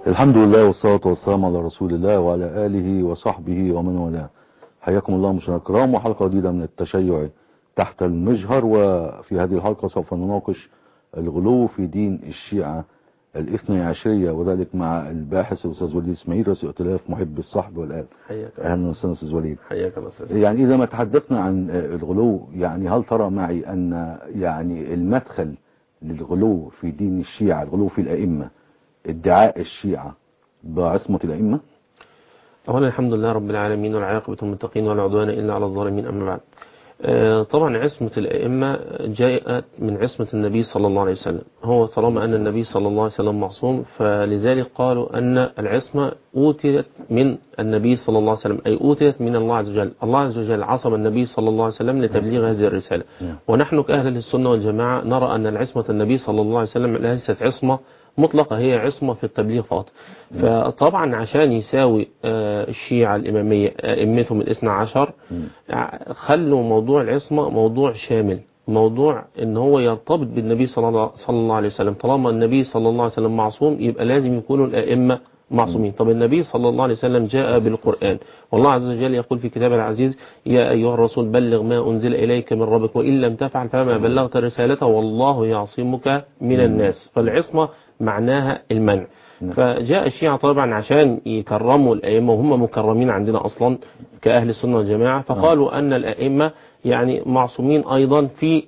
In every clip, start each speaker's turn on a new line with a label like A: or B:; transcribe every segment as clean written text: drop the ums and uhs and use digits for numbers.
A: الحمد لله والصلاة والسلام على رسول الله وعلى آله وصحبه ومن والاه. حياكم الله مشاهدينا الكرام، وحلقة جديدة من التشيع تحت المجهر. وفي هذه الحلقة سوف نناقش الغلو في دين الشيعة الاثني عشرية، وذلك مع الباحث الأستاذ وليد اسماعيل، رئيس ائتلاف محب الصحب والآل. أهلا وسهلا أستاذ وليد.
B: حياك الله أستاذ.
A: يعني إذا ما تحدثنا عن الغلو، يعني هل ترى معي أن يعني المدخل للغلو في دين الشيعة، الغلو في الأئمة، ادعاء الشيعة بعصمة الأئمة؟
B: أولا الحمد لله رب العالمين، والعاقبة للمتقين ولا عدوان إلا على الظالمين. أما بعد، طبعا عصمة الأئمة جاءت من عصمة النبي صلى الله عليه وسلم. هو طالما أن النبي صلى الله عليه وسلم معصوم، فلذلك قالوا أن العصمة أوتيت من النبي صلى الله عليه وسلم، أي أوتيت من الله عز وجل. الله عز وجل عصم النبي صلى الله عليه وسلم لتبليغ هذه الرسالة. ونحن كأهل السنة والجماعة نرى أن العصمة النبي صلى الله عليه وسلم ليست عصمة مطلقة، هي عصمة في التبليغ فقط. فطبعا عشان يساوي الشيعة الإمامية أئمتهم الاثنى عشر، خلوا موضوع العصمة موضوع شامل، موضوع ان هو يرتبط بالنبي صلى الله عليه وسلم. طالما النبي صلى الله عليه وسلم معصوم، يبقى لازم يكونوا الأئمة معصومين. طب النبي صلى الله عليه وسلم جاء بالقرآن، والله عز وجل يقول في كتابه العزيز: يا أيها الرسول بلغ ما أنزل إليك من ربك وإن لم تفعل فما بلغت رسالته والله يعصمك من الناس. فالعصمة معناها المنع. فجاء الشيعة طبعا عشان يكرموا الأئمة، وهم مكرمين عندنا أصلا كأهل السنة والجماعة، فقالوا أن الأئمة يعني معصومين أيضا في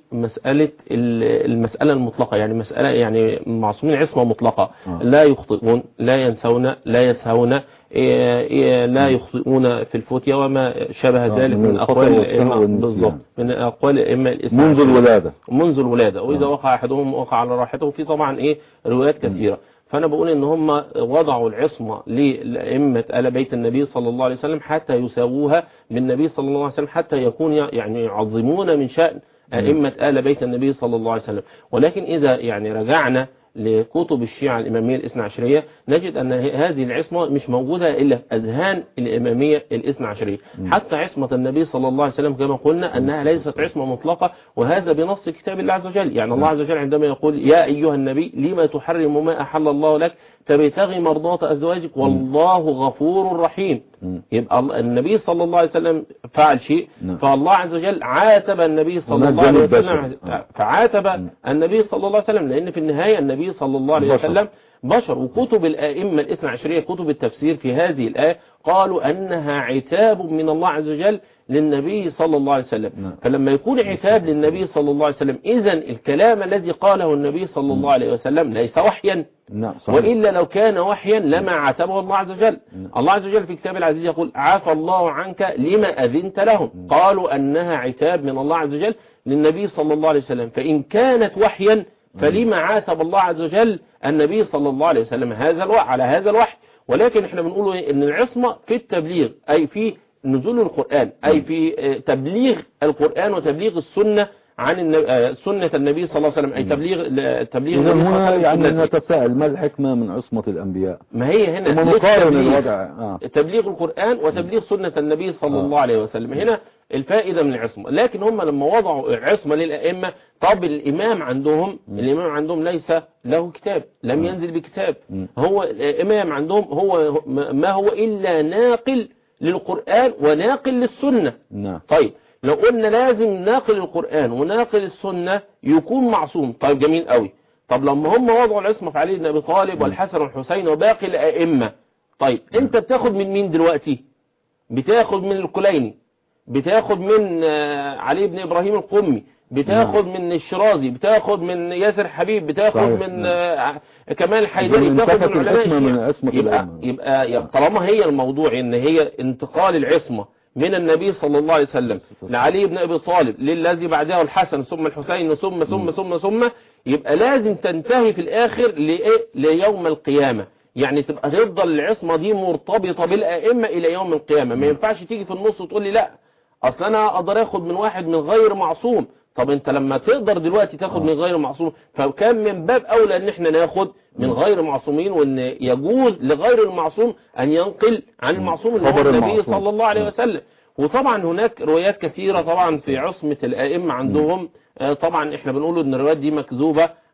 B: المسألة المطلقة، يعني مسألة يعني معصومين عصمة مطلقة، لا يخطئون، لا ينسون، لا يسهون، لا يخطئون في الفتية وما شبه ذلك من أقوال الأئمة. بالضبط، من أقوال الأئمة منذ الولادة. وإذا وقع أحدهم وقع على راحته. في طبعا روايات كثيرة. فأنا بقول إن هم وضعوا العصمة لأئمة آل بيت النبي صلى الله عليه وسلم حتى يساووها بالنبي صلى الله عليه وسلم، حتى يكون يعني يعظمون من شأن أئمة آل بيت النبي صلى الله عليه وسلم. ولكن إذا يعني رجعنا لكتب الشيعة الإمامية الاثنى عشرية، نجد أن هذه العصمة مش موجودة إلا في أذهان الإمامية الاثنى عشرية. حتى عصمة النبي صلى الله عليه وسلم كما قلنا أنها ليست عصمة مطلقة، وهذا بنص كتاب الله عز وجل. يعني الله عز وجل عندما يقول: يا أيها النبي لما تحرم ما أحل الله لك تبتغي مرضات أزواجك والله غفور رحيم. يبقى النبي صلى الله عليه وسلم فعل شيء، فالله عز وجل عاتب النبي صلى الله عليه وسلم، فعاتب النبي صلى الله عليه وسلم، لأن في النهاية النبي صلى الله عليه وسلم بشر. وكتب الأئمة الاثنى عشرية، كتب التفسير في هذه الآية، قالوا أنها عتاب من الله عز وجل للنبي صلى الله عليه وسلم. فلما يكون عتاب للنبي صلى الله عليه وسلم، إذن الكلام الذي قاله النبي صلى الله عليه وسلم ليس وحيا، وإلا لو كان وحيا لما عاتبه الله عز وجل. الله عز وجل في كتاب العزيز يقول: عفى الله عنك لما أذنت لهم. قالوا أنها عتاب من الله عز وجل للنبي صلى الله عليه وسلم. فإن كانت وحيا فلما عاتب الله عز وجل النبي صلى الله عليه وسلم على هذا الوحي؟ ولكن احنا بنقول ان العصمة في التبليغ، أي في نزول القرآن، أي في تبليغ القرآن وتبليغ السنة عن سنة النبي صلى الله عليه وسلم، أي تبليغ النبي صلى الله عليه وسلم.
A: يعني نتساءل: ما الحكمة من عصمة الأنبياء؟
B: ما هي هنا تبليغ القرآن وتبليغ سنة النبي صلى الله عليه وسلم. هنا الفائدة من العصمة. لكن هم لما وضعوا العصمة للأئمة، طب الإمام عندهم ليس له كتاب، لم ينزل بكتاب. هو الإمام عندهم هو ما هو إلا ناقل للقرآن وناقل للسنة. طيب لو قلنا لازم ناقل القرآن وناقل السنة يكون معصوم، طيب جميل قوي. طب لما هم وضعوا العصمة في علي بن أبي طالب والحسن والحسين وباقي الأئمة، طيب انت بتاخد من مين دلوقتي؟ بتاخد من الكليني، بتاخد من علي بن إبراهيم القمي، بتاخد من الشرازي، بتاخد من ياسر حبيب، بتاخد من كمال الحيدري، بتاخد من علماء الشيعة. يبقى طالما هي الموضوع ان هي انتقال العصمة من النبي صلى الله عليه وسلم لعلي بن أبي طالب للذي بعده الحسن ثم الحسين ثم ثم ثم ثم، يبقى لازم تنتهي في الآخر ليوم القيامة. يعني تفضل العصمة دي مرتبطة بالأئمة إلى يوم القيامة. ما ينفعش تيجي في النص وتقول لي لا أصلا أنا أقدر أخد من واحد من غير معصوم. طب أنت لما تقدر دلوقتي تاخد من غير معصوم، فكان من باب أولى أن احنا ناخد من غير معصومين، وأن يجوز لغير المعصوم أن ينقل عن المعصوم اللي هو النبي صلى الله عليه وسلم. وطبعا هناك روايات كثيرة طبعا في عصمة الأئمة عندهم. طبعا احنا بنقول ان الروايات دي مكذوبة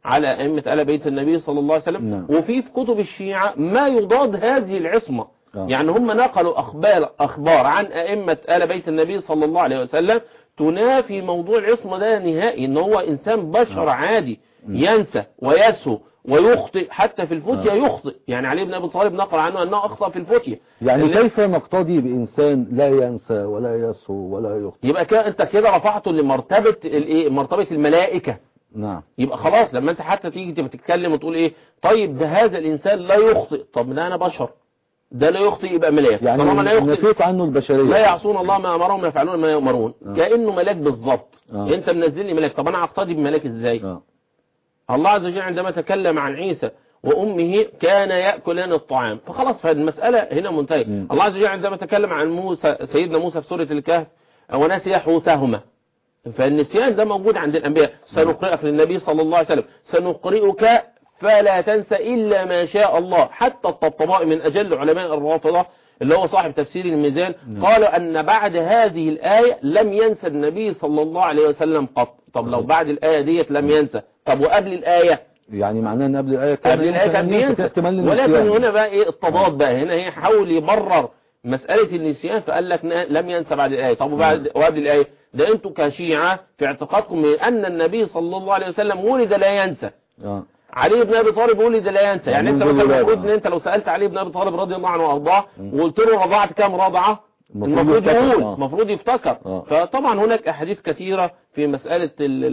B: على أئمة آل بيت النبي صلى الله عليه وسلم. وفي كتب الشيعة ما يضاد هذه العصمة. يعني هم نقلوا أخبار عن أئمة آل بيت النبي صلى الله عليه وسلم تنافي موضوع العصمة ده نهائي، ان هو إنسان بشر عادي ينسى ويسهو ويخطئ، حتى في الفتية يخطئ. يعني علي بن أبي طالب نقل عنه أنه أخطأ في الفتية.
A: يعني كيف نقتضي بإنسان لا ينسى ولا يسهو ولا يخطئ؟
B: يبقى أنت كده رفعته لمرتبة مرتبة الملائكة.
A: نعم.
B: يبقى خلاص لما أنت حتى تيجي تتكلم وتقول إيه، طيب ده هذا الإنسان لا يخطئ، طب ده أنا بشر، ده لا يخطئ يبقى ملاك.
A: يعني نفيت عنه البشرية،
B: لا يعصون الله ما أمرهم يفعلون ما يؤمرون. كأنه ملاك بالظبط. أنت منزلني ملاك، طب أنا أقتدي بملاك إزاي؟ الله عز وجل عندما تكلم عن عيسى وأمه كان يأكلان الطعام، فخلاص فالمسألة هنا منتهية. الله عز وجل عندما تكلم عن موسى، سيدنا موسى في سورة الكهف، ونسي حوتهما، فالنسيان ده موجود عند الأنبياء. سنقرئك للنبي صلى الله عليه وسلم، سنقرئك فلا تنسى إلا ما شاء الله. حتى الطبطبائي من أجل علماء الرافضة اللي هو صاحب تفسير الميزان قال أن بعد هذه الآية لم ينسى النبي صلى الله عليه وسلم قط. طب لو بعد الآية ديت لم ينسى، طب وقبل الآية؟
A: يعني معناه ان قبل الآية
B: كان بينسى. ولكن هنا بقى ايه التضاد بقى هنا، هي حاول يبرر مسألة النسيان فقال لك لم ينسى بعد الآية. طب وقبل الآية؟ ده انتوا كشيعة في اعتقادكم أن النبي صلى الله عليه وسلم ولد لا ينسى. علي بن أبي طالب ولد لا ينسى. يعني انت مثلا المفروض ان انت لو سألت علي بن أبي طالب رضي الله عنه وارضاه وقلت له رضعت كام رضعة، المفروض يقول، المفروض يفتكر. فطبعا هناك أحاديث كثيرة في مسألة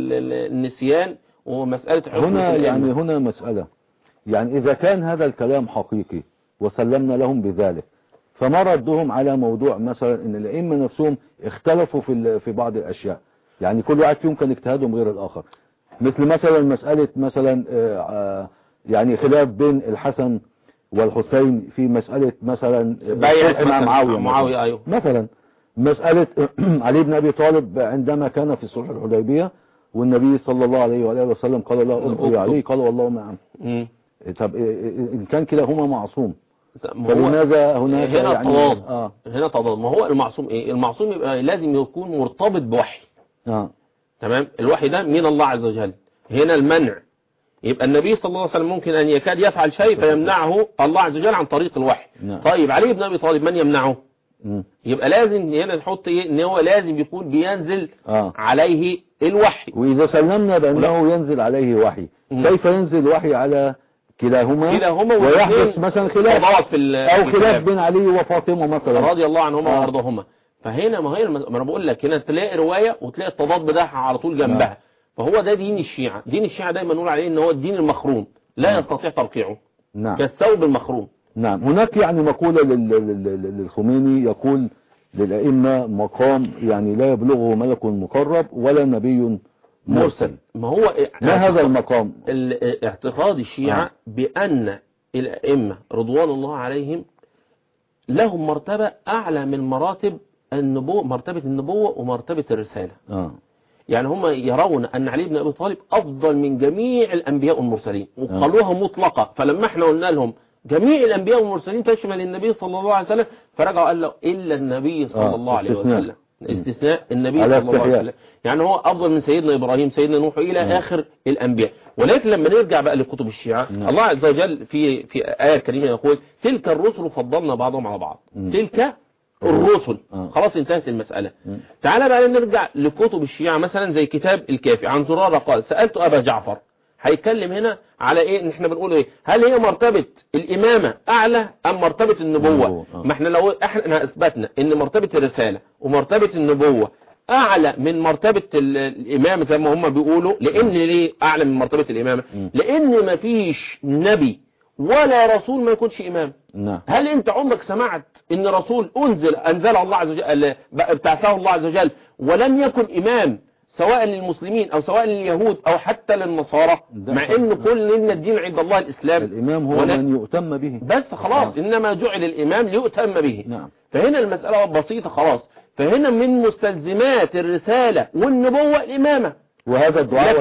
B: النسيان ومسألة
A: هنا. يعني هنا مسألة، يعني إذا كان هذا الكلام حقيقي وسلمنا لهم بذلك، فما ردهم على موضوع مثلا ان الأئمة نفسهم اختلفوا في بعض الأشياء، يعني كل واحد فيهم كان اجتهادهم غير الآخر، مثل مثلا مسألة مثلا يعني خلاف بين الحسن والحسين في مسألة مثلا
B: بيعة مع
A: معاوية
B: أيوه.
A: مثلا مسألة علي بن أبي طالب عندما كان في صلح الحديبية والنبي صلى الله عليه وآله وسلم قال له ألقي عليه، قال والله معه. طب إن كان كده هما معصوم، فلماذا هناك
B: هنا
A: يعني
B: تضاد؟ هنا تضاد. ما هو المعصوم ايه؟ المعصوم يبقى لازم يكون مرتبط بوحي. تمام. الوحي ده من الله عز وجل. هنا المنع يبقى النبي صلى الله عليه وسلم ممكن أن يكاد يفعل شيء فيمنعه الله عز وجل عن طريق الوحي. طيب علي بن أبي طالب من يمنعه؟ يبقى لازم هنا نحط ايه، ان هو لازم يكون بينزل عليه الوحي.
A: وإذا سلمنا بأنه ينزل عليه وحي، كيف ينزل وحي على كلاهما ويحدث مثلا خلاف أو خلاف بين علي وفاطمة مثلا
B: رضي الله عنهما وارضاهما؟ فهنا ما هي ما انا بقول لك هنا تلاقي رواية وتلاقي التضاد بتاعها على طول جنبها. فهو ده دين الشيعة. دين الشيعة دايما نقول عليه ان هو الدين المخروم لا يستطيع ترقيعه كالثوب المخروم.
A: نعم. هناك يعني مقولة للخميني يقول للأئمة مقام يعني لا يبلغه ملك مقرب ولا نبي مرسل.
B: ما
A: هذا المقام؟
B: اعتقاد الشيعة بأن الأئمة رضوان الله عليهم لهم مرتبة أعلى من مراتب النبوة، مرتبة النبوة ومرتبة الرسالة. يعني هم يرون أن علي بن أبي طالب أفضل من جميع الأنبياء والمرسلين، وقالوها مطلقة. فلما احنا قلنا لهم جميع الأنبياء والمرسلين تشمل النبي صلى الله عليه وسلم، فرجعوا قال له إلا النبي صلى الله عليه وسلم. استثناء النبي صلى الله عليه وسلم. يعني هو أفضل من سيدنا إبراهيم، سيدنا نوح، إلى آخر الأنبياء. ولكن لما نرجع بقى لكتب الشيعة، الله عز وجل في آية كريمة يقول تلك الرسل فضلنا بعضهم على بعض. تلك الرسل، خلاص انتهت المسألة. تعال بقى نرجع لكتب الشيعة مثلا زي كتاب الكافي عن زرارة قال سألت أبا جعفر. هيتكلم هنا على ايه؟ ان احنا بنقول ايه؟ هل هي مرتبة الامامة اعلى ام مرتبة النبوة؟ ما احنا لو احنا اثبتنا ان مرتبة الرسالة ومرتبة النبوة اعلى من مرتبة الامامة زي ما هم بيقولوا، لان ليه اعلى من مرتبة الامامة؟ لان ما فيش نبي ولا رسول ما يكونش امام. هل انت عمرك سمعت ان رسول انزل الله عز وجل بعثه الله عز وجل ولم يكن امام سواء للمسلمين او سواء لليهود او حتى للنصارى، مع ان كل الدين عند الله الاسلام؟
A: الامام هو من يؤتم به
B: بس خلاص. انما جعل الامام ليؤتم به. فهنا المسألة بسيطة خلاص. فهنا من مستلزمات الرسالة والنبوة الامامة،
A: وهذا الدعاء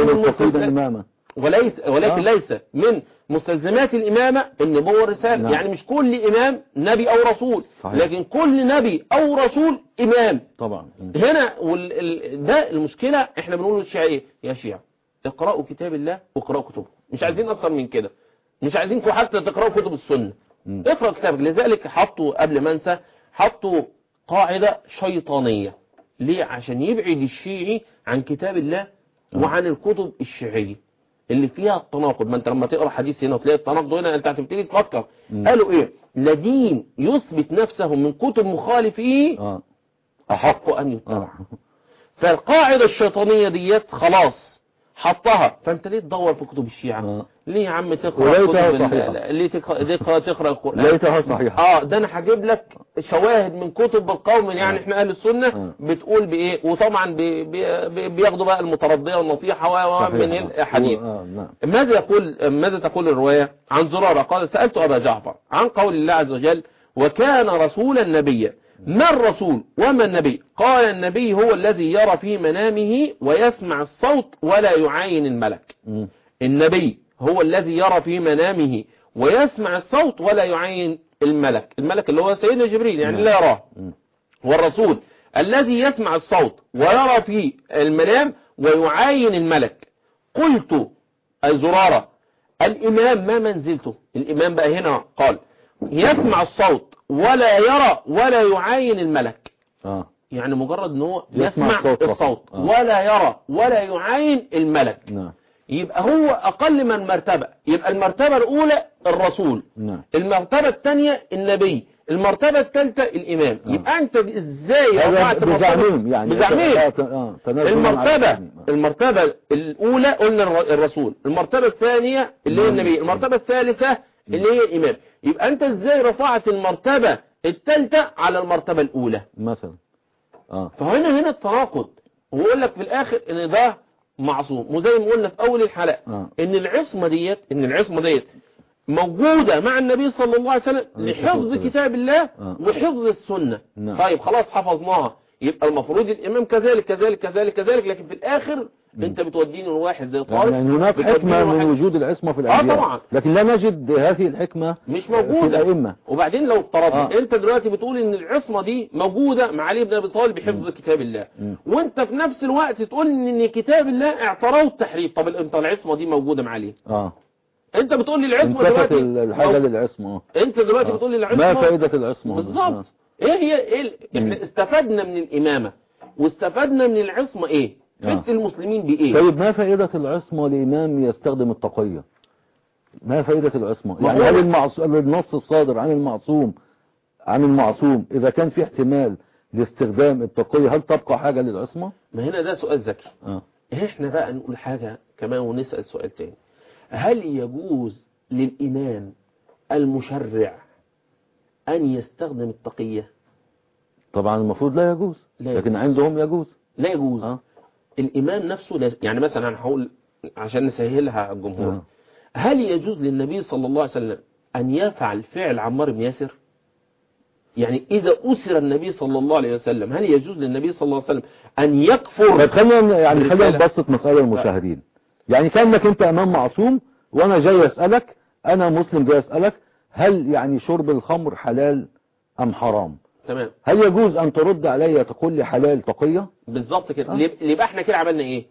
B: ولكن ليس من مستلزمات الإمامة النبوة والرسالة. يعني مش كل إمام نبي أو رسول، لكن كل نبي أو رسول إمام
A: طبعا.
B: هنا ده المشكلة. احنا بنقول للشيعة ايه؟ يا شيعة اقرأوا كتاب الله واقرأوا كتبه، مش عايزين اكتر من كده، مش عايزينكم حتى تقرأوا كتب السنة، اقرأ كتابك. لذلك حطوا قبل ما انسى، حطوا قاعدة شيطانية. ليه؟ عشان يبعد الشيعي عن كتاب الله وعن الكتب الشيعية اللي فيها التناقض. ما انت لما تقرأ حديث هنا وتلاقي التناقض هنا انت هتبتدي تفكر. قالوا ايه؟ لدين يثبت نفسه من كتب مخالفيه احق ان يتبع. فالقاعدة الشيطانية ديت خلاص حطها. فانت ليه تدور في كتب الشيعة؟ ليه يا عم تقرأ كتب ليه تقرأ القرآن؟
A: ليتها صحيحة.
B: ده انا هجيب لك شواهد من كتب القوم، يعني احنا اهل السنة بتقول بايه، وطبعا بياخدوا بقى المترضية والنصيحة من الحديث. ماذا تقول الرواية عن زرارة؟ قال سألت أبا جعفر عن قول الله عز وجل وكان رسولا نبيا. ما الرسول وما النبي؟ قال النبي هو الذي يرى في منامه ويسمع الصوت ولا يعاين الملك. النبي هو الذي يرى في منامه ويسمع الصوت ولا يعاين الملك. الملك اللي هو سيدنا جبريل يعني لا يراه. والرسول الذي يسمع الصوت ويرى في المنام ويعاين الملك. قلت الزرارة الإمام ما منزلته؟ الإمام بقى هنا قال يسمع الصوت ولا يرى ولا يعاين الملك. يعني مجرد انه يسمع الصوت ولا يرى ولا يعاين الملك. يبقى هو اقل من مرتبة. يبقى المرتبة الاولى الرسول، المرتبة الثانية النبي، المرتبة الثالثة الامام. يبقى انت ازاي رفعت
A: بزعمهم يعني
B: المرتبة الاولى قلنا الرسول، المرتبة الثانية اللي هي النبي، المرتبة الثالثة اللي هي الامام. يبقى انت ازاي رفعت المرتبة الثالثة على المرتبة الاولى
A: مثلا؟
B: فهنا التناقض. ويقول لك في الاخر ان ده معصوم. وزي ما قلنا في اول الحلقة ان العصمة ديت موجودة مع النبي صلى الله عليه وسلم لحفظ كتاب الله وحفظ السنة. طيب خلاص حفظناها، يبقى المفروض الامام كذلك كذلك كذلك كذلك. لكن في الاخر انت بتوديني لواحد زي طارق.
A: يعني هناك حكمة من وجود العصمة في الانبياء.
B: طبعا.
A: لكن لا نجد هذه الحكمة
B: مش موجودة
A: في الائمة.
B: وبعدين لو افترضنا انت دلوقتي بتقول ان العصمة دي موجودة مع علي بن ابي طالب بحفظ كتاب الله، وانت في نفس الوقت تقول ان كتاب الله اعتروا التحريف. طب انت العصمة دي موجودة مع علي. انت بتقول لي العصمة دلوقتي
A: الحاجة للعصمة.
B: انت دلوقتي بتقول لي العصمة.
A: ما فائدة العصمة
B: بالظبط؟ احنا استفدنا من الامامة واستفدنا من العصمة ايه؟ فدت المسلمين بايه؟
A: طيب ما فائدة العصمة لإمام يستخدم التقية؟ ما فائدة العصمة؟ يعني هل النص الصادر عن المعصوم إذا كان في احتمال لاستخدام التقية هل تبقى حاجة للعصمة؟
B: ما هنا ده سؤال ذكي. احنا بقى نقول حاجة كمان ونسأل سؤال تاني. هل يجوز للإمام المشرع أن يستخدم التقية؟
A: طبعا المفروض لا يجوز. لكن عندهم يجوز.
B: لا يجوز. الإمام نفسه يعني مثلا أنا هقول عشان نسهلها على الجمهور. هل يجوز للنبي صلى الله عليه وسلم أن يفعل فعل عمار بن ياسر؟ يعني إذا أسر النبي صلى الله عليه وسلم هل يجوز للنبي صلى الله عليه وسلم أن يكفر؟
A: خلينا نبسط مسألة المشاهدين. يعني كأنك أنت أمام معصوم وأنا جاي أسألك، أنا مسلم جاي أسألك هل يعني شرب الخمر حلال أم حرام؟
B: تمام.
A: هل يجوز أن ترد علي تقول لي حلال تقية؟
B: بالظبط كده. يبقى احنا كده عملنا ايه؟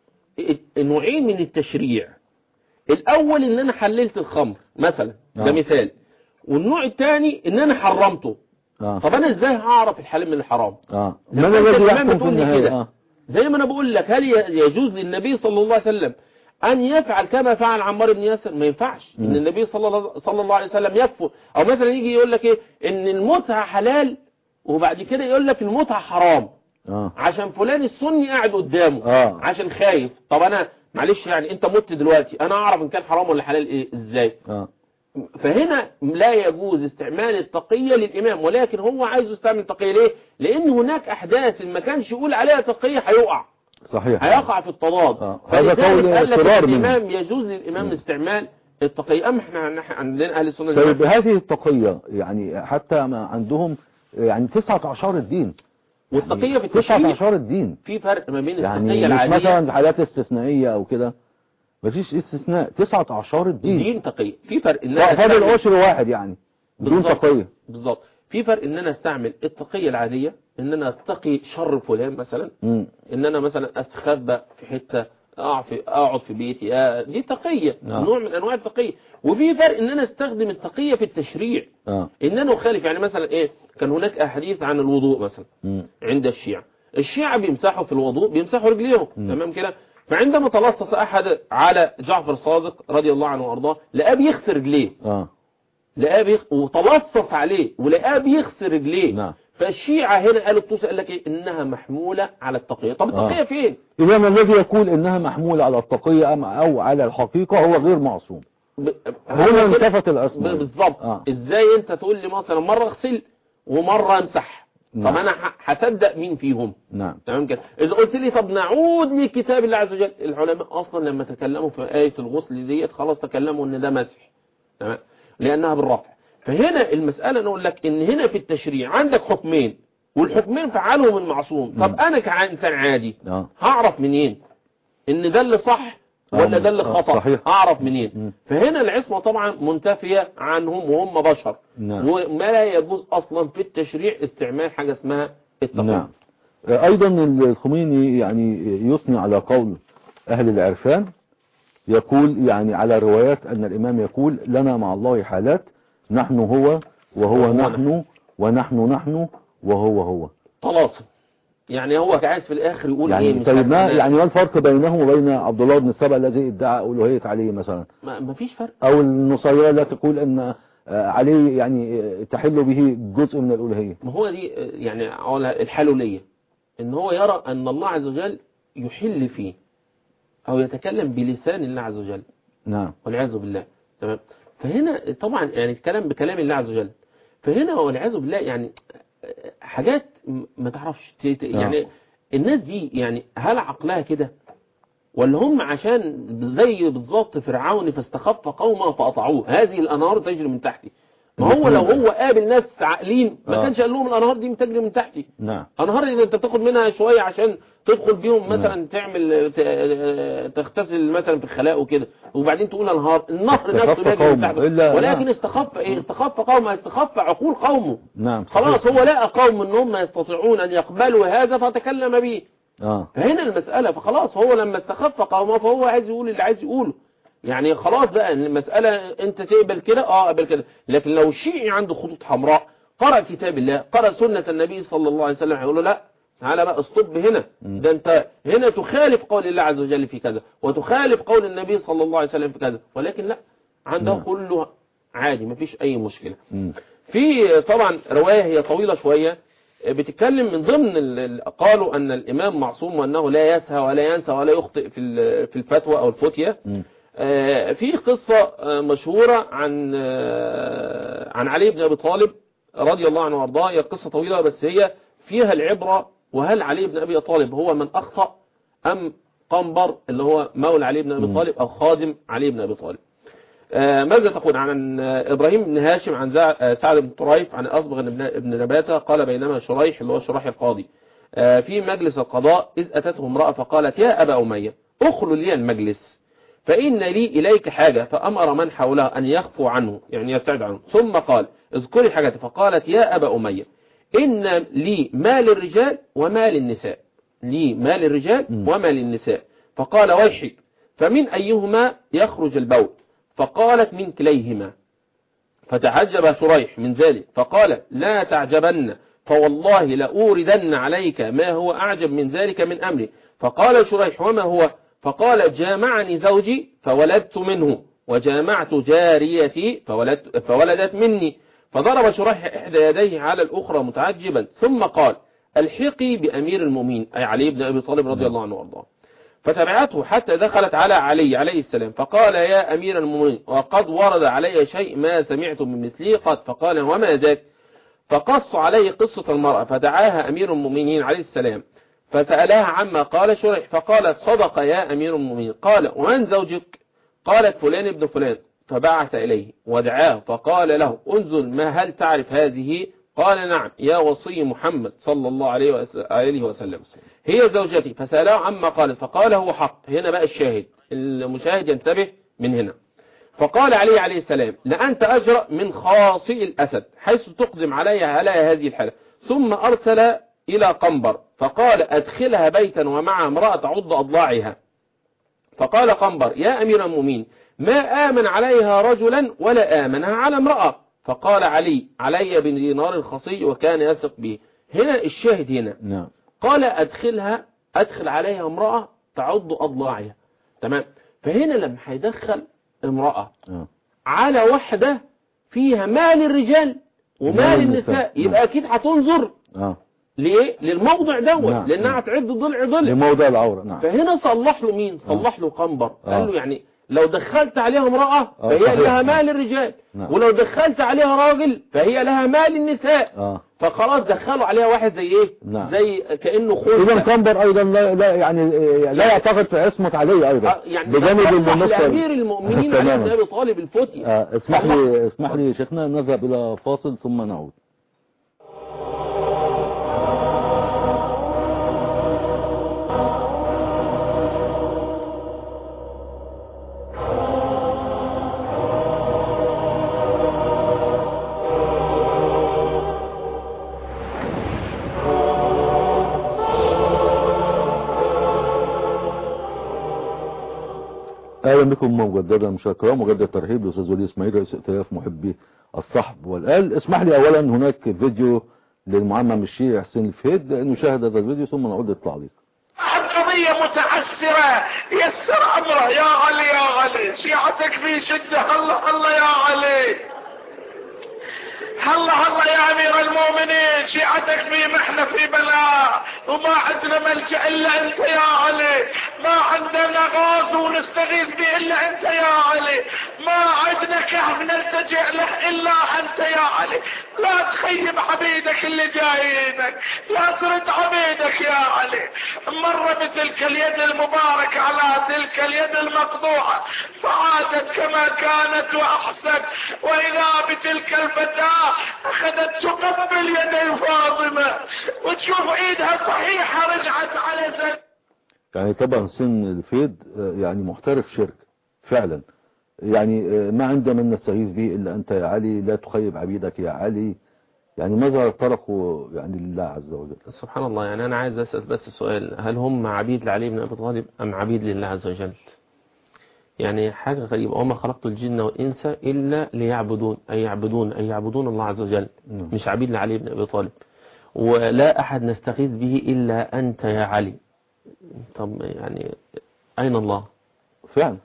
B: نوعين من التشريع. الاول ان انا حللت الخمر مثلا، ده مثال. والنوع الثاني ان انا حرمته. طب انا ازاي هعرف الحلال من الحرام؟
A: لما انت الامام
B: بتقول لي كده زي ما انا بقول لك هل يجوز للنبي صلى الله عليه وسلم ان يفعل كما فعل عمار بن ياسر؟ ما ينفعش. ان النبي صلى الله عليه وسلم يكفر. او مثلا يجي يقول لك ايه ان المتعة حلال وبعد كده يقول لك المتعة حرام عشان فلان السني قاعد قدامه عشان خايف. طب انا معلش يعني انت مت دلوقتي انا اعرف ان كان حرام ولا حلال ايه ازاي؟ فهنا لا يجوز استعمال التقية للامام، ولكن هو عايز يستعمل التقية ليه؟ لان هناك احداث ما كانش يقول عليها تقية هيقع.
A: صحيح.
B: هيقع في التضاد.
A: هذا قول اضطرار
B: الامام يجوز للامام استعمال التقية. اما احنا عندنا اهل السنة
A: طيب هذه التقية يعني حتى ما عندهم يعني 19 الدين.
B: والتقية في التشريع
A: 19 الدين.
B: في فرق ما بين
A: يعني
B: التقية العادية
A: مثلا حالات استثنائية او كده مفيش استثناء. 19 الدين
B: دين تقية. في فرق ان
A: انا فاضل عشر واحد يعني بدون تقية.
B: بالظبط. في فرق ان انا استعمل التقية العادية ان انا اتقي شر فلان مثلا. ان انا مثلا استخبى في حتة اقعد في بيتي، دي تقية،
A: نعم.
B: نوع من انواع التقية. وفي فرق ان انا استخدم التقية في التشريع، ان انا اخالف. يعني مثلا ايه، كان هناك احاديث عن الوضوء مثلا عند الشيعة بيمسحوا في الوضوء، بيمسحوا رجليهم، تمام كده. فعندما تلصص احد على جعفر الصادق رضي الله عنه وارضاه، لقاه بيغسل رجليه، وتلصص عليه ولقاه بيغسل رجليه.
A: نعم.
B: فالشيعة هنا قالوا الطوسي قال لك ايه، انها محمولة على التقية. طب التقية فين؟
A: إذا الذي يقول انها محمولة على التقية او على الحقيقة هو غير معصوم. هنا انتفت الاسماء
B: بالظبط. ازاي انت تقول لي مثلا مرة اغسل ومرة امسح؟ طب انا هصدق مين فيهم؟
A: نعم.
B: تمام كده. اذا قلت لي طب نعود لكتاب الله عز وجل، العلماء اصلا لما تكلموا في آية الغسل ديت خلاص تكلموا ان ده مسح، تمام، لانها بالرفع. فهنا المسألة نقول لك ان هنا في التشريع عندك حكمين، والحكمين فعلهم المعصوم. طب انا كإنسان عادي هعرف منين ان ده اللي صح ولا ده اللي خطأ؟ هعرف منين؟ فهنا العصمة طبعا منتفية عنهم وهم بشر. وما لا يجوز اصلا في التشريع استعمال حاجة اسمها التقية.
A: ايضا الخميني يعني يثني على قول اهل العرفان، يقول يعني على روايات ان الامام يقول لنا مع الله حالات، نحن هو وهو نحن ونحن وهو
B: طلاسم. يعني هو عايز في الاخر يقول
A: يعني
B: ايه؟
A: طيب ما الفرق بينه وبين عبد الله بن سبأ الذي ادعى ألوهية علي مثلا؟
B: ما فيش فرق.
A: او النصيرية لا تقول ان علي يعني تحل به جزء من الألوهية.
B: ما هو دي يعني الحلولية، ان هو يرى ان الله عز وجل يحل فيه او يتكلم بلسان الله عز وجل.
A: نعم.
B: والعياذ بالله. تمام. فهنا طبعا يعني الكلام بكلام الله عز وجل، فهنا والعياذ بالله يعني حاجات ما تعرفش يعني الناس دي يعني هل عقلها كده، ولا هم عشان زي بالظبط فرعون فاستخف قومه فأطاعوه، هذه الأنهار تجري من تحتي. ما هو لو هو قابل ناس عاقلين ما كانش قال لهم الأنهار دي تجري من تحتي.
A: نعم.
B: أنهار اللي انت بتاخد منها شوية عشان تدخل بيهم مثلا تعمل تغتسل مثلا في الخلاء وكده، وبعدين تقول النهر نفسه تجري من تحته، ولكن استخف ايه؟ استخف قومه، استخف عقول قومه.
A: نعم.
B: خلاص هو لقى قوم ان هم يستطيعون ان يقبلوا هذا فتكلم به. فهنا المسألة فخلاص هو لما استخف قومه فهو عايز يقول اللي عايز يقوله. يعني خلاص بقى المسألة انت تقبل كده قبل كده. لكن لو الشيعي عنده خطوط حمراء، قرأ كتاب الله، قرأ سنة النبي صلى الله عليه وسلم، هيقول له لا تعالى بقى استوب هنا، ده انت هنا تخالف قول الله عز وجل في كذا وتخالف قول النبي صلى الله عليه وسلم في كذا. ولكن لا، عنده كله عادي مفيش اي مشكلة. في طبعا رواية هي طويلة شوية بتتكلم من ضمن قالوا ان الامام معصوم وانه لا يسهى ولا ينسى ولا يخطئ في الفتوى او الفتية. في قصة مشهورة عن علي بن ابي طالب رضي الله عنه وارضاه. هي قصة طويلة بس هي فيها العبرة، وهل علي بن ابي طالب هو من اخطأ ام قنبر اللي هو مولى علي بن ابي طالب او خادم علي بن ابي طالب. ماذا تقول عن إبراهيم بن هاشم عن سعد بن طريف عن أصبغ بن نباتة قال بينما شريح اللي هو شريح القاضي في مجلس القضاء إذ أتته امرأة فقالت يا أبا أمية أخلوا لي المجلس فإن لي إليك حاجة، فأمر من حوله أن يخفوا عنه يعني يبتعد عنه، ثم قال اذكري حاجتي، فقالت يا أبا أمية إن لي مال الرجال ومال النساء، لي مال الرجال ومال النساء. فقال ويحك فمن أيهما يخرج البول؟ فقالت من كليهما. فتعجب شريح من ذلك فقال لا تعجبن فوالله لأوردن عليك ما هو أعجب من ذلك من أمري. فقال شريح وما هو؟ فقال جامعني زوجي فولدت منه وجامعت جاريتي فولدت مني. فضرب شريح إحدى يديه على الأخرى متعجبا ثم قال الحقي بأمير المؤمنين أي علي بن أبي طالب رضي الله عنه وارضاه. فتبعته حتى دخلت على علي عليه السلام فقال يا أمير المؤمنين وقد ورد علي شيء ما سمعت من مثلي قد. فقال وما ذاك؟ فقص عليه قصة المرأة فدعاها أمير المؤمنين عليه السلام فسألها عما قال شريح فقالت صدق يا أمير المؤمنين. قال ومن زوجك؟ قالت فلان ابن فلان. فبعث إليه ودعاه فقال له انزل ما هل تعرف هذه؟ قال نعم يا وصي محمد صلى الله عليه وسلم هي زوجتي. فسأله عما قالت فقال هو حق. هنا بقى الشاهد، المشاهد ينتبه من هنا. فقال علي عليه السلام لأنت أجرأ من خاصئ الأسد حيث تقدم علي هذه الحالة. ثم أرسل إلى قنبر فقال أدخلها بيتا ومع امرأة تعض أضلاعها فقال قنبر يا أمير المؤمنين ما آمن عليها رجلا ولا آمنها على امرأة. فقال علي بدينار الخصي وكان يثق به. هنا الشاهد هنا
A: نعم.
B: قال أدخل عليها امرأة تعض أضلاعها. تمام. فهنا لما هيدخل امرأة على واحدة فيها مال الرجال ومال النساء يبقى أكيد هتنظر ليه للموضع دوت لأنها هتعد ضلع
A: لموضع العورة. نعم.
B: فهنا صلح له مين؟ صلح له قنبر. قال له يعني لو دخلت عليها امرأة فهي لها مال الرجال ولو دخلت عليها راجل فهي لها مال النساء. فخلاص دخلوا عليها واحد زي ايه؟ زي كأنه خوف.
A: اذا قنبر ايضا لا يعني لا يعتقد في عصمة علي ايضا
B: يعني
A: بجانب المنصر
B: لأمير المؤمنين علي بن ابي طالب الفتية.
A: اسمح لي شيخنا نذهب الى فاصل ثم نعود. اهلا بكم مجددا مشاهدينا الكرام. مجدد ترحيب بالاستاذ وليد اسماعيل رئيس ائتلاف محبي الصحب والآل. اسمح لي اولا هناك فيديو للمعمم الشيعي حسين الفهيد نشاهد هذا الفيديو ثم نعود للتعليق.
C: قضية متعسرة يسر امره يا علي يا علي شيعتك في شدة الله يا علي الله يا امير المؤمنين شيعتك في محنة في بلاء وما عندنا ملجأ الا انت يا علي ما عندنا غاز ونستغيث به الا انت يا علي ما عندنا كهف نلتجئ له الا انت يا علي لا تخيب عبيدك اللي جايينك لا ترد عبيدك يا علي مر بتلك اليد المباركة على تلك اليد المقطوعة فعادت كما كانت واحسن واذا بتلك الفتاة اخذت تقبل يدي فاطمة وتشوف ايدها صحيحة رجعت على زن.
A: يعني طبعا سن الفيد يعني محترف شرك فعلا يعني ما عند من نستغيث به الا انت يا علي لا تخيب عبيدك يا علي. يعني ماذا تركوا يعني لله عز وجل؟
B: سبحان الله. يعني انا عايز اسال بس السؤال هل هم عبيد لعلي بن ابي طالب ام عبيد لله عز وجل؟ يعني حاجة غريبة وما خلقت الجن والإنس إلا ليعبدون أي يعبدون الله عز وجل مش عبيد لعلي بن أبي طالب. ولا أحد نستغيث به إلا أنت يا علي. طب يعني أين الله
A: فعلا؟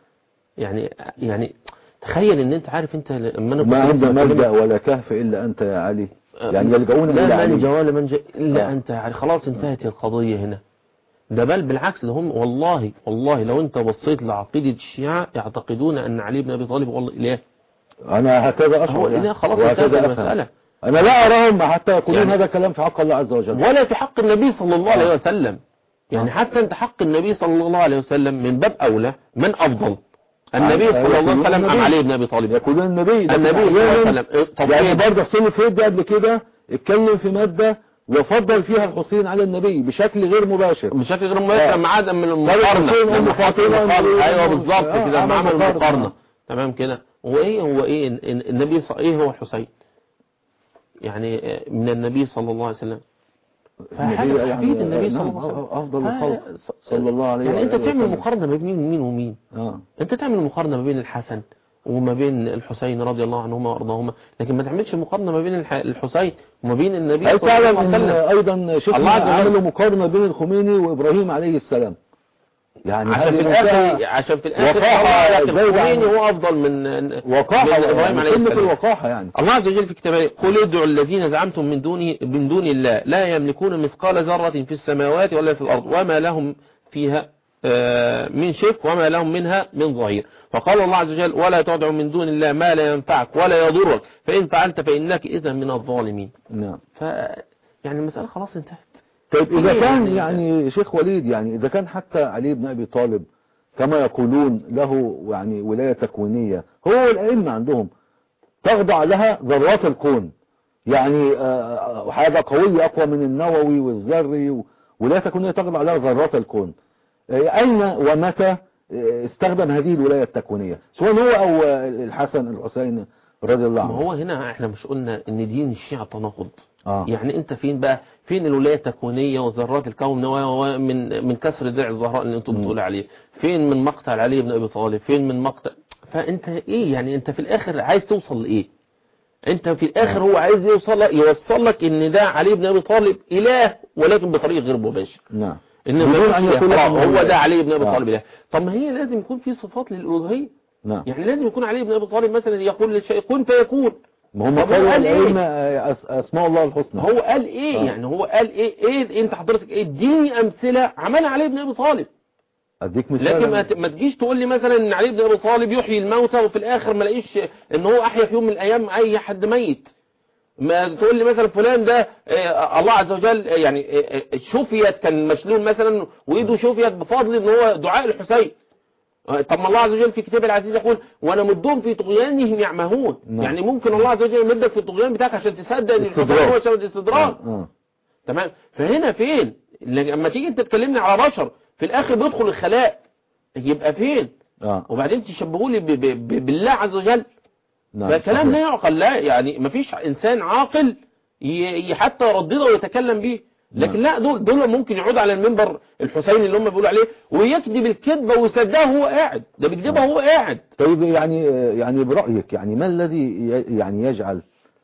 B: يعني تخيل ان انت عارف انت
A: ما عند ملجأ ولا كهف إلا أنت يا علي. يعني يلجؤون إلى
B: لا ملجأ ولا منجأ إلا أنت يا علي. خلاص انتهت القضية هنا. ده بل بالعكس ده هم والله لو انت بصيت لعقيدة الشيعة يعتقدون ان علي بن ابي طالب والله اله.
A: انا هكذا اشعر.
B: هو اله خلاص انتهت المسألة.
A: انا لا اراهم حتى يقولون يعني هذا الكلام في حق الله عز وجل
B: ولا في حق النبي صلى الله عليه وسلم. يعني حتى انت حق النبي صلى الله عليه وسلم من باب اولى من افضل النبي صلى الله عليه وسلم ام علي بن ابي طالب؟
A: يقولون النبي
B: صلى الله عليه وسلم.
A: يعني برضه حسين الفهيد قبل كده اتكلم في مادة وفضل فيها الحسين على النبي بشكل غير مباشر
B: مع عدم من المقارنة. ايوه بالظبط كده مع عدم المقارنة. تمام كده. هو ايه النبي ايه هو الحسين يعني من النبي صلى الله عليه وسلم فحاجة حفيد النبي صلى الله عليه وسلم
A: افضل الخلق صلى الله عليه وسلم.
B: يعني انت تعمل مقارنة ما بين مين ومين. انت تعمل مقارنة ما بين الحسن وما بين الحسين رضي الله عنهما وارضاهما لكن ما تعملش مقارنة ما بين الحسين وما بين النبي صلى الله عليه وسلم.
A: ايضا شفنا عملوا مقارنة بين الخميني وابراهيم عليه السلام. يعني
B: عشان في الاخر الخميني هو افضل من ابراهيم عليه السلام.
A: الوقاحة يعني
B: الله عز وجل في كتابه قل ادعوا الذين زعمتم من دون الله لا يملكون مثقال ذرة في السماوات ولا في الارض وما لهم فيها من شرك وما لهم منها من ظهير. فقال الله عز وجل ولا تدعوا من دون الله ما لا ينفعك ولا يضرك فإن فعلت فإنك إذا من الظالمين.
A: نعم.
B: يعني المسألة خلاص انتهت.
A: طيب إذا كان يعني شيخ وليد يعني إذا كان حتى علي بن أبي طالب كما يقولون له يعني ولاية تكوينية هو الأئمة عندهم تخضع لها ذرات الكون يعني حاجة قوية أقوى من النووي والذري ولاية تكوينية تخضع لها ذرات الكون. أين ومتى استخدم هذه الولاية التكوينية سواء هو أو الحسن الحسين رضي الله عنه؟
B: هو هنا احنا مش قلنا ان دين الشيعة تناقض يعني انت فين بقى؟ فين الولاية التكوينية وذرات الكون من كسر درع الزهراء اللي انتم بتقول عليه؟ فين من مقتل علي بن ابي طالب؟ فين من مقتل؟ فانت ايه يعني؟ انت في الاخر عايز توصل لايه؟ انت في الاخر هو عايز يوصل لك ان ده علي بن ابي طالب اله، ولكن بطريق غير مباشر.
A: نعم.
B: ان هو ده علي بن ابي طالب اله. طب ما هي لازم يكون في صفات للالوهيه.
A: نعم.
B: يعني لازم يكون علي بن ابي طالب مثلا يقول للشيء كن فيكون.
A: ما هم قالوا اسماء الله الحسنى.
B: هو قال ايه؟ يعني هو قال ايه انت حضرتك ايه؟ اديني امثله عملها علي بن ابي طالب.
A: اديك مثال.
B: لكن ما تجيش تقول لي مثلا ان علي بن ابي طالب يحيي الموتى وفي الاخر ما الاقيش ان هو احيا في يوم من الايام اي حد ميت. ما تقول لي مثلا فلان ده الله عز وجل يعني شفيت، كان مشلول مثلا وايده شفيت بفضل ان هو دعاء الحسين. طب ما الله عز وجل في كتاب العزيز يقول وانا مدهم في طغيانهم يعمهون. يعني ممكن الله عز وجل يمدك في الطغيان بتاعك عشان تصدق ان الحسين هو سبب الاستدراج. تمام. فهنا فين لما تيجي انت تكلمني على بشر في الاخر بيدخل الخلاء، يبقى فين؟ وبعدين تشبهوا لي بالله عز وجل. فكلام لا يعقل. لا يعني مفيش انسان عاقل حتى يردده ويتكلم به. لكن لا، دول ممكن يعود على المنبر الحسين اللي هم بيقولوا عليه ويكذب الكذبه ويصدقها وهو قاعد. ده بيكذبها وهو قاعد.
A: طيب يعني برايك يعني ما الذي يعني يجعل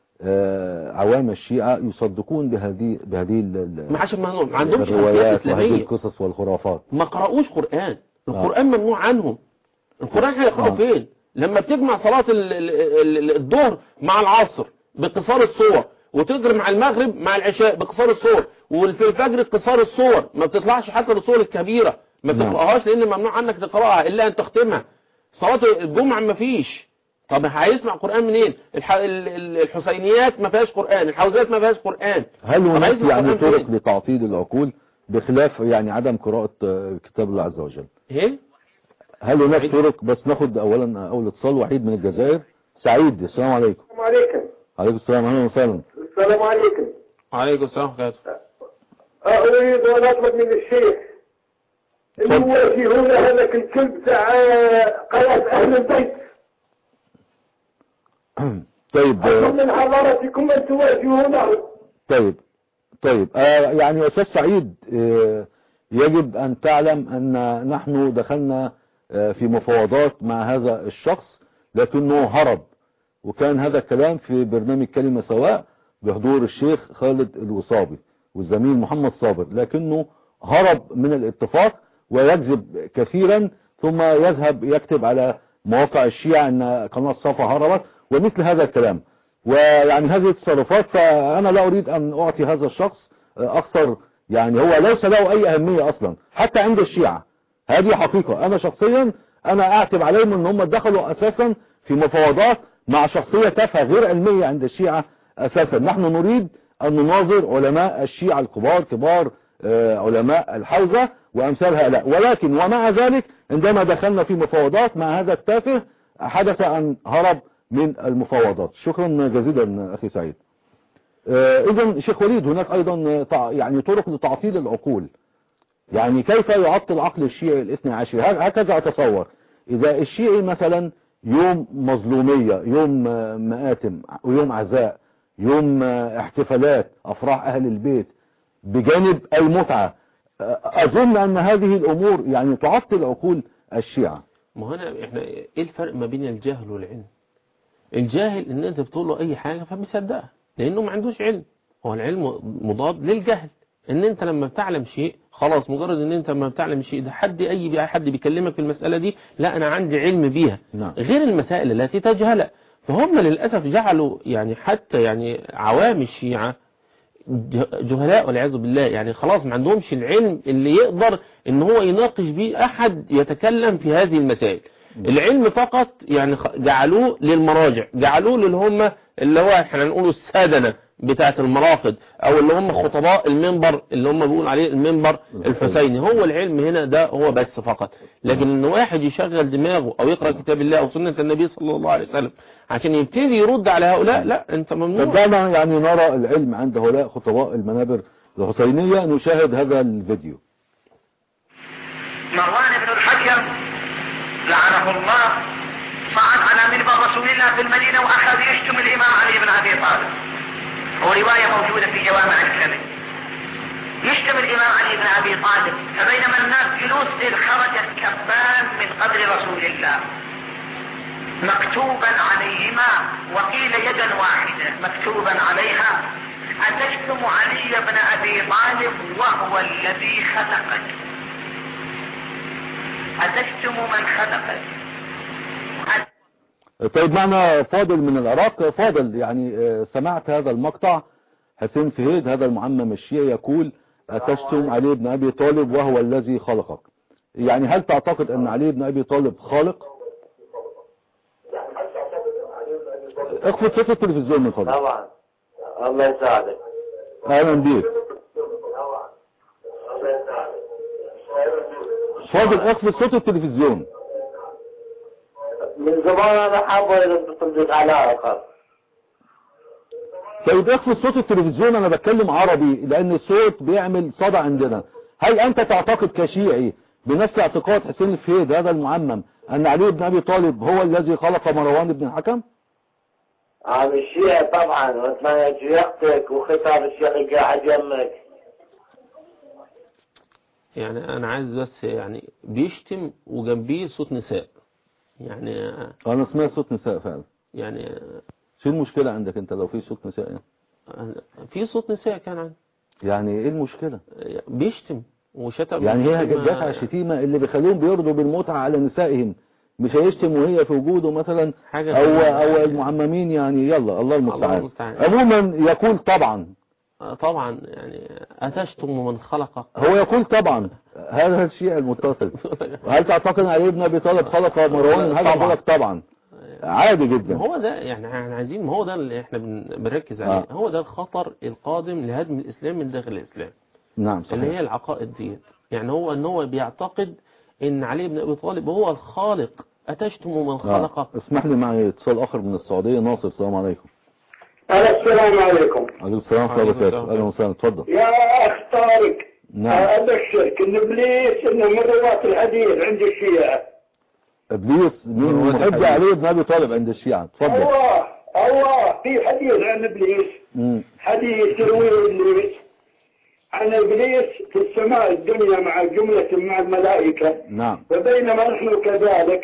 A: عوام الشيعة يصدقون بهذه
B: ما عشان ما عندهمش
A: الروايات وهذه القصص والخرافات؟
B: ما قرأوش قرآن. القرآن ممنوع عنهم. القرآن هيقرأوا فين؟ لما بتجمع صلاة الظهر مع العصر بقصار الصور، وتجر مع المغرب مع العشاء بقصار الصور، وفي الفجر قصار الصور، ما بتطلعش حتى للصور الكبيرة ما بتقرأهاش لأن ممنوع عنك تقرأها إلا أن تختمها. صلاة الجمعة ما فيش. طب هيسمع قرآن منين؟ الحسينيات ما فيهاش قرآن، الحوزات ما فيهاش قرآن.
A: هل هناك يعني طرق لتعطيل العقول بخلاف يعني عدم قراءة كتاب الله عز وجل؟
B: ايه؟
A: هل هناك طرق؟ بس ناخد اولا اول اتصال. وحيد من الجزائر. سعيد، السلام عليكم.
D: السلام عليكم.
A: عليكم السلام، اهلا وسهلا.
D: السلام عليكم.
B: وعليكم السلام ورحمة الله.
D: اريد ان اطلب من الشيخ ان يواجهون هذاك الكلب تاع قناة اهل البيت.
A: طيب
D: من حضراتكم ان تواجهونه.
A: طيب يعني استاذ سعيد، يجب ان تعلم ان نحن دخلنا في مفاوضات مع هذا الشخص لكنه هرب، وكان هذا الكلام في برنامج كلمة سواء بحضور الشيخ خالد الوصابي والزميل محمد صابر، لكنه هرب من الاتفاق ويكذب كثيرا ثم يذهب يكتب على مواقع الشيعة ان قناة صفا هربت ومثل هذا الكلام. ويعني هذه التصرفات، فأنا لا أريد أن أعطي هذا الشخص أكثر، يعني هو ليس له أي أهمية أصلا حتى عند الشيعة. هذه حقيقة. أنا شخصيا أعتب عليهم أن هم دخلوا أساسا في مفاوضات مع شخصية تافهة غير علمية عند الشيعة أساسا. نحن نريد أن نناظر علماء الشيعة الكبار، كبار علماء الحوزة وأمثال هؤلاء، ولكن ومع ذلك عندما دخلنا في مفاوضات مع هذا التافه حدث أن هرب من المفاوضات. شكرا جزيلا أخي سعيد. إذن شيخ وليد، هناك أيضا يعني طرق لتعطيل العقول. يعني كيف يعطل عقل الشيعي الاثني عشر؟ هكذا أتصور. إذا الشيعي مثلا يوم مظلومية، يوم مآتم، ويوم عزاء، يوم احتفالات، أفراح أهل البيت بجانب المتعة، أظن أن هذه الأمور يعني تعطل عقول الشيعة.
B: ما هنا احنا ايه الفرق ما بين الجهل والعلم؟ الجاهل ان انت بتقول له اي حاجة فبيصدقها لانه ما عندوش علم. هو العلم مضاد للجهل. ان انت لما بتعلم شيء خلاص، مجرد ان انت لما بتعلم شيء ده حد بيكلمك في المسألة دي، لا انا عندي علم بيها. غير المسائل التي تجهلها. فهم للأسف جعلوا يعني حتى يعني عوام الشيعة جهلاء والعياذ بالله. يعني خلاص ما عندهمش العلم اللي يقدر ان هو يناقش بيه احد يتكلم في هذه المسائل. العلم فقط يعني جعلوه للمراجع، جعلوه للهم اللي هو احنا نقوله السادنة بتاعة المراقد، او اللي هم خطباء المنبر اللي هم بيقول عليه المنبر الحسيني. هو العلم هنا ده هو بس فقط. لكن ان واحد يشغل دماغه او يقرأ كتاب الله او سنة النبي صلى الله عليه وسلم عشان يبتدي يرد على هؤلاء، لا انت ممنوع.
A: دعنا يعني نرى العلم عند هؤلاء خطباء المنابر الحسينية. نشاهد هذا الفيديو.
E: مروان بن الحكم لعنه الله صعد على منبر رسول الله في المدينة واخذ يشتم الامام علي بن ابي طالب. ورواية موجودة في جوامع الكلم. يشتم الإمام علي بن أبي طالب، فبينما الناس جلوس إذ خرجت كفان من قبر رسول الله مكتوبا عليهما، وقيل يدا واحدة مكتوبا عليها: أتشتم علي بن أبي طالب وهو الذي خلقك، أتشتم من خلقك.
A: طيب معنا فاضل من العراق. فاضل، يعني سمعت هذا المقطع. حسين فهيد هذا المعمم الشيعي يقول: أتشتم علي بن أبي طالب وهو الذي خلقك. يعني هل تعتقد أن علي بن أبي طالب خالق؟ اخفض صوت التلفزيون من فضلك.
F: طبعا. الله يساعدك.
A: اهلا بيك. فاضل اخفض صوت التلفزيون.
F: من زمان انا حاول تصدق على اخر.
A: طيب اخفض صوت التلفزيون، انا بتكلم عربي لان الصوت بيعمل صدى عندنا. هل انت تعتقد كشيعي بنفس اعتقاد حسين الفهيد هذا المعمم ان علي بن ابي طالب هو الذي خلق مروان بن الحكم؟
F: عن الشيعة طبعا، واتمنى شيختك وخطاب الشيخ قاعد يمك.
B: يعني انا عايز بس يعني بيشتم وجنبيه صوت نساء. يعني
A: انا سمعت صوت نساء فعلا.
B: يعني
A: شو المشكلة عندك انت لو في صوت نساء؟ يعني
B: في صوت نساء كان عندي.
A: يعني ايه المشكلة؟
B: بيشتم وشتم.
A: يعني هي جدتها شتيمة اللي بيخلوهم بيرضوا بالمتعة على نسائهم، مش هيشتم وهي في وجوده مثلا او المعممين. يعني يلا الله المستعان. عموما يقول طبعا
B: يعني أتشتم من خلقك.
A: هو يقول طبعا هذا الشيء المتصل. هل تعتقد علي بن ابي طالب خلق مروان؟ هذا خلق طبعا عادي جدا.
B: هو ده يعني احنا عايزين، ما هو ده اللي احنا بنركز عليه. هو ده الخطر القادم لهدم الاسلام من داخل الاسلام.
A: نعم صحيح.
B: اللي هي العقائد ديت. يعني هو ان هو بيعتقد ان علي بن ابي طالب هو الخالق. أتشتم من خلقك.
A: اسمح لي معي اتصال اخر من السعودية. ناصر، السلام عليكم.
D: السلام عليكم.
A: عليكم السلام ورحمة الله وبركاته. اهلا وسهلا، اتفضل.
D: يا اخ طارق،
A: نعم.
D: ابشرك ان ابليس انه من رواة الحديث عند الشيعة.
A: ابليس من محب علي بن ابي طالب عند الشيعة. اتفضل.
D: الله في حديث عن ابليس. حديث يرويه ابليس عن ابليس في السماء الدنيا مع جملة مع الملائكة.
A: نعم.
D: وبينما نحن كذلك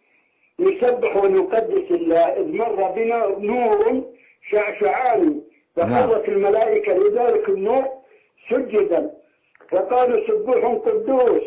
D: نسبح ونقدس الله، إذ مر بنا نور شعشعاني فخرت الملائكة لذلك النور سجدا فقالوا سبوح قدوس،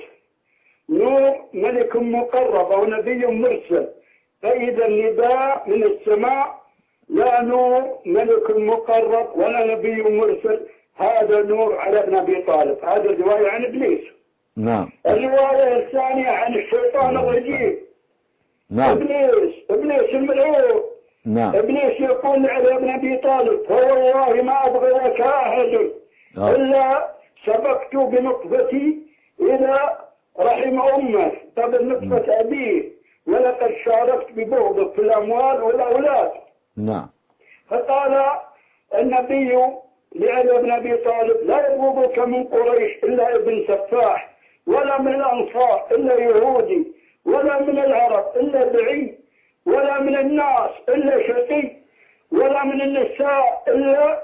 D: نور ملك مقرب أو نبي مرسل. فإذا النداء من السماء: لا نور ملك مقرب ولا نبي مرسل، هذا نور على ابن أبي طالب. هذه الرواية عن إبليس.
A: نعم.
D: الرواية الثانية عن الشيطان الرجيم.
A: نعم.
D: إبليس الملعون.
A: نعم.
D: إبليس يقول على ابن أبي طالب: فوالله ما أبغي لك أحد إلا سبقت بنطفتي إلى رحم أمه قبل نطفة أبيه، ولقد شاركت ببغضك في الأموال والأولاد.
A: نعم.
D: فقال النبي لعلي بن أبي طالب: لا يبغضك من قريش إلا ابن سفاح، ولا من الأنصار إلا يهودي، ولا من العرب إلا بعيد، ولا من الناس إلا شقي، ولا من النساء إلا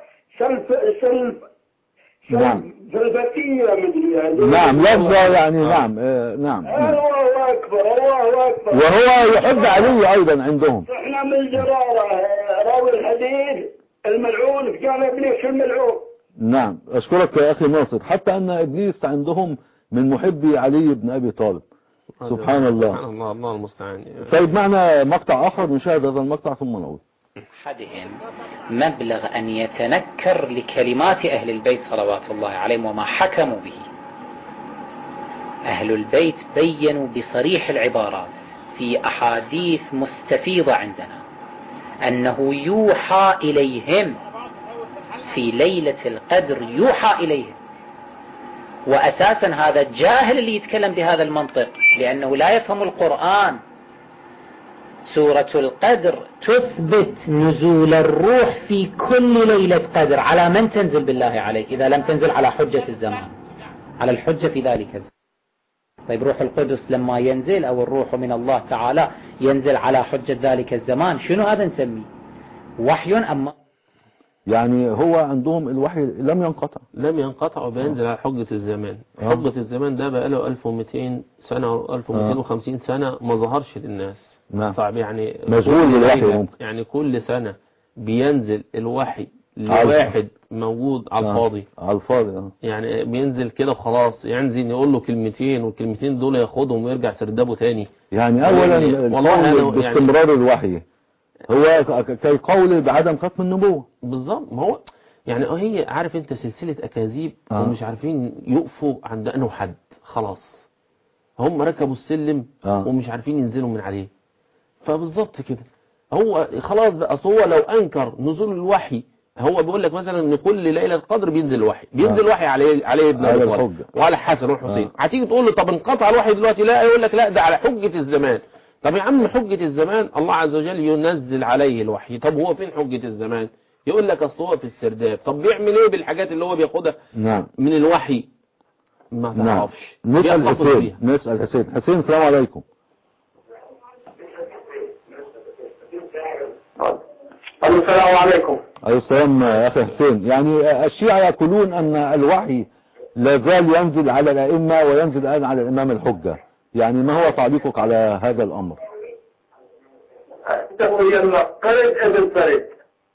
D: سلفتية مدري يعني.
A: نعم لفظة يعني. نعم. نعم.
D: الله أكبر الله أكبر.
A: وهو يحب علي أيضا عندهم.
D: احنا من الجرارة راوي الحديث الملعون قال إبليس الملعون.
A: نعم أشكرك يا أخي ناصر. حتى أن إبليس عندهم من محبي علي بن أبي طالب. سبحان الله.
B: سبحان الله. الله المستعان.
A: طيب معنا مقطع آخر نشاهد هذا المقطع ثم نعود.
G: أحدهم مبلغ أن يتنكر لكلمات أهل البيت صلوات الله عليهم وما حكموا به. أهل البيت بيّنوا بصريح العبارات في أحاديث مستفيضة عندنا أنه يوحى إليهم في ليلة القدر، يوحى إليهم. وأساسا هذا الجاهل اللي يتكلم بهذا المنطق لأنه لا يفهم القرآن. سورة القدر تثبت نزول الروح في كل ليلة قدر. على من تنزل بالله عليك إذا لم تنزل على حجة الزمان؟ على الحجة في ذلك الزمان. طيب روح القدس لما ينزل أو الروح من الله تعالى ينزل على حجة ذلك الزمان، شنو هذا نسميه؟ وحي أما
A: يعني هو عندهم الوحي لم ينقطع.
B: لم ينقطع وبينزل على حجة الزمان. حجة الزمان ده بقى له 1200 سنة أو 1250 سنة ما ظهرش للناس.
A: نعم.
B: صعب يعني
A: مشغول بالوحي ممكن.
B: يعني كل سنة بينزل الوحي لواحد موجود على الفاضي.
A: على الفاضي.
B: يعني بينزل كده وخلاص، ينزل يقول له كلمتين والكلمتين دول ياخدهم ويرجع سردابه تاني.
A: يعني اولا القول باستمرار الوحي هو كالقول بعدم ختم النبوة
B: بالظبط. ما هو يعني هي عارف انت سلسلة اكاذيب ومش عارفين يقفوا عند انه حد. خلاص هم ركبوا السلم ومش عارفين ينزلوا من عليه. فبالظبط كده هو خلاص بقى. اصل هو لو انكر نزول الوحي، هو بيقول لك مثلا ان كل ليله قدر بينزل الوحي، بينزل الوحي عليه ابن ابي طالب وعلى الحسن والحسين. هتيجي تقول له طب انقطع الوحي دلوقتي؟ لا، يقول لك لا ده على حجه الزمان. طب يا عم حجه الزمان الله عز وجل ينزل عليه الوحي. طب هو فين حجه الزمان؟ يقول لك اصل هو في السرداب. طب بيعمل ايه بالحاجات اللي هو بياخدها من الوحي؟ ما تعرفش.
A: نسال حسين. السلام عليكم.
H: السلام عليكم.
A: عليه السلام أخي حسين. يعني الشيعة يقولون أن الوحي لا زال ينزل على الأئمة وينزل الآن على الإمام الحجة. يعني ما هو تعليقك على هذا الأمر؟
H: قرد ابن قرد.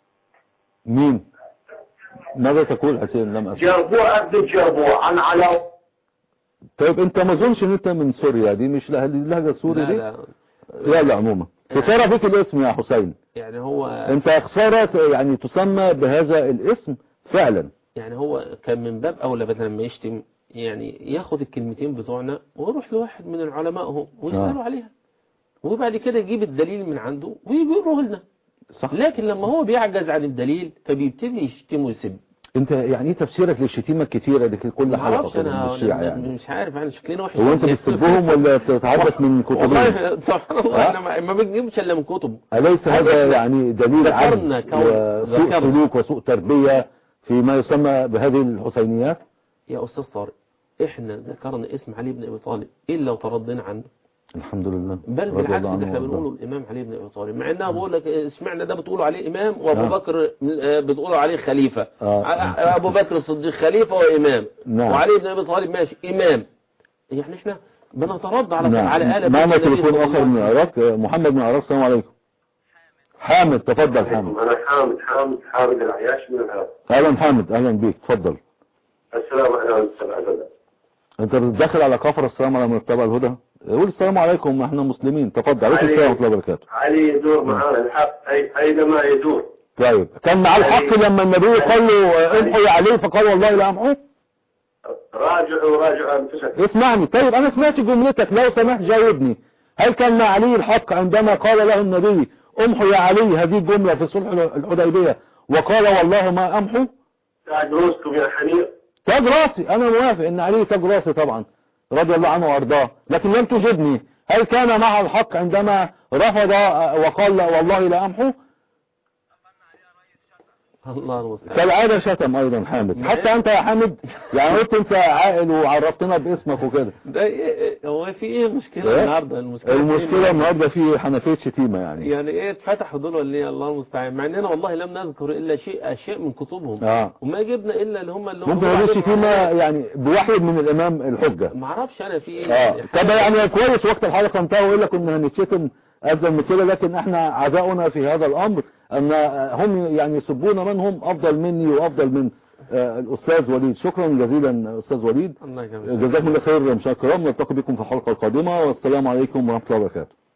A: مين؟ ماذا تقول حسين؟ لم أسمع.
H: جربوع ابن جربوع عن علاو.
A: طيب أنت ما ظنش أن أنت من سوريا؟ دي مش اللهجة السورية دي؟ لا عموما خسارة فيك الاسم يا حسين.
B: يعني هو
A: انت خسارة يعني تسمى بهذا الاسم فعلا.
B: يعني هو كان من باب اولى بدل ما يشتم يعني ياخد الكلمتين بتوعنا ويروح لواحد من العلماء ويسألوا عليها، وبعد كده يجيب الدليل من عنده ويجي يقوله لنا. صح. لكن لما هو بيعجز عن الدليل فبيبتدي يشتم ويسب.
A: انت يعني ايه تفسيرك للشتيمه الكتيره دي كل حلقه
B: انا
A: يعني
B: مش عارف يعني شكلنا وحش.
A: هو انت بتسبهم ولا بتتعبس من كتبهم؟
B: والله سبحان الله انا ما بنجيبش الا من كتب.
A: اليس هذا يعني دليل على سوء سلوك وسوء تربيه فيما يسمى بهذه الحسينيات؟
B: يا استاذ طارق احنا ذكرنا اسم علي بن ابي طالب الا وترضينا عنه.
A: الحمد لله.
B: بل بالعكس احنا بنقوله الامام علي بن ابي طالب، مع انها بقول لك اسمعنا ده بتقولوا عليه امام وابو بكر بتقولوا عليه خليفه. ابو بكر الصديق خليفه وامام. وعلي بن ابي طالب ماشي امام. يعني احنا بنترضى على آل
A: معنا تليفون اخر من العراق. محمد من العراق. السلام عليكم. حامد تفضل. حامد.
H: انا حامد العياش من العراق.
A: اهلا حامد. اهلا بيك. تفضل.
H: السلام عليكم.
A: انت بتدخل على كفر السلام على من اتبع الهدى. قول السلام عليكم احنا مسلمين. تفضل. عليكم السلام ورحمه الله وبركاته.
H: علي يدور معانا الحق اينما يدور.
A: طيب كان مع الحق لما النبي قال له امحي عليه فقال والله لا امحوه.
H: راجعوا انفسكم.
A: اسمعني. طيب انا سمعت جملتك لو سمحت جاوبني. هل كان مع علي الحق عندما قال له النبي امحي يا علي هذه الجمله في صلح الحديبيه وقال والله ما امحو؟
H: تاج راسكم يا حنير.
A: تاج راسي. انا موافق ان علي تاج راسي طبعا رضي الله عنه وارضاه، لكن لم تجبني. هل كان معه الحق عندما رفض وقال والله لا امحو؟
B: الله المستعان.
A: كالعادة شتم ايضا حامد. حتى انت يا حامد يعني قلت انت عاقل وعرفتنا باسمك وكده.
B: ده هو في ايه مشكلة النهارده؟
A: المشكلة النهارده في حنفية شتيمة يعني
B: ايه اتفتحوا دول ولا ايه؟ الله المستعان. مع اننا والله لم نذكر الا اشياء من كتبهم وما جبنا الا اللي هم
A: ممكن هذه الشتيمة يعني بواحد من الامام الحجة.
B: ما اعرفش انا في ايه.
A: طب يعني كويس وقت الحلقة انتهى وإلا كنا هنتشتم أفضل من كده، لكن احنا عزاؤنا في هذا الأمر أن هم يعني يسبون من هم أفضل مني وأفضل من الأستاذ وليد. شكرا جزيلا أستاذ وليد.
B: الله يكرمك.
A: جزاكم الله خير مشاهدينا الكرام. نلتقي بكم في الحلقة القادمة والسلام عليكم ورحمة الله وبركاته.